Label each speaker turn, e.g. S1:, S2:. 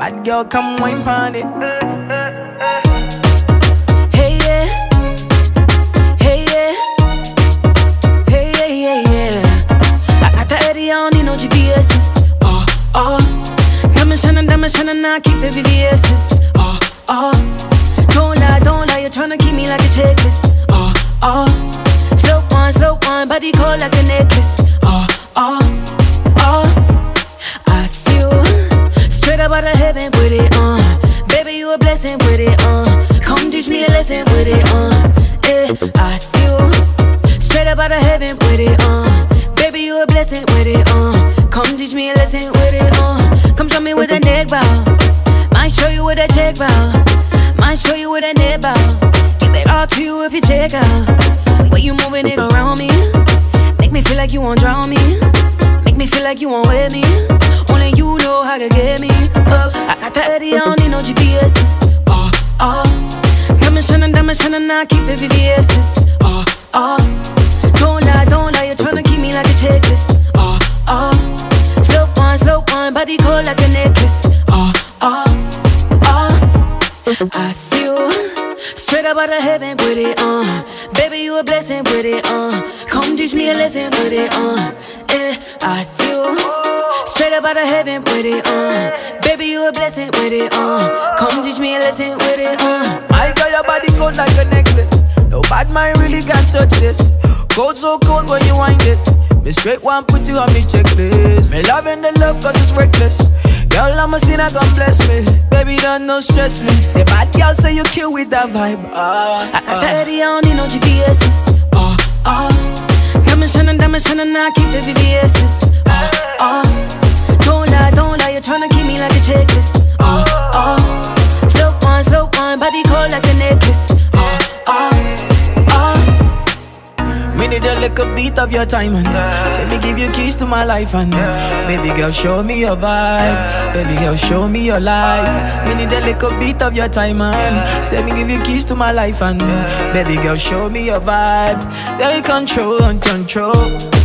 S1: Bad girl, come wine pon it.
S2: Hey yeah, hey yeah, hey yeah, yeah, yeah. I got the Eddie, I don't need no GPS's. Diamond shining, now keep the VVS's. Don't lie, you're tryna keep me like a checklist. Slow wine, body cold like a necklace. I see you straight up out of heaven with it, baby, you a blessing with it, come teach me a lesson with it, I see you straight up out of heaven with it, baby, you a blessing with it, come teach me a lesson with it, come show me with a neck bow, might show you with a check bow, might show you with a net bow, give it all to you if you check out, way you moving it around me, make me feel like you won't drown me, make me feel like you won't wear me, only you know how to get me up. I got the Eddie, I don't need no GPS's. Diamond shining, now keep the VVS's. Don't lie, you're tryna keep me like a checklist. Slow wine, body cold like a necklace. I see you straight up out of heaven with it, baby, you a blessing with it, come teach me a lesson with it, I see you straight up out of heaven with it, baby, you a blessing with it, come teach me a lesson with it,
S1: My girl, your body cold like a necklace. No bad mind really can touch this. Cold so cold when you wind this. Me straight one put you on me checklist. Me loving the love cause it's reckless. Girl, I'm a sinner, God bless me. Baby, don't no stress me. Say bad girl, say you kill with that vibe.
S2: I got the Eddie, I don't need no GPS's. Diamond shining, now keep the VVS's. Don't lie, you're tryna keep me like a checklist. Slow wine, body cold like a necklace.
S1: Me need a little beat of your time and say me give you keys to my life and baby girl show me your vibe, baby girl show me your light. Me need a little beat of your time and say me give you keys to my life and baby girl show me your vibe. They control and control.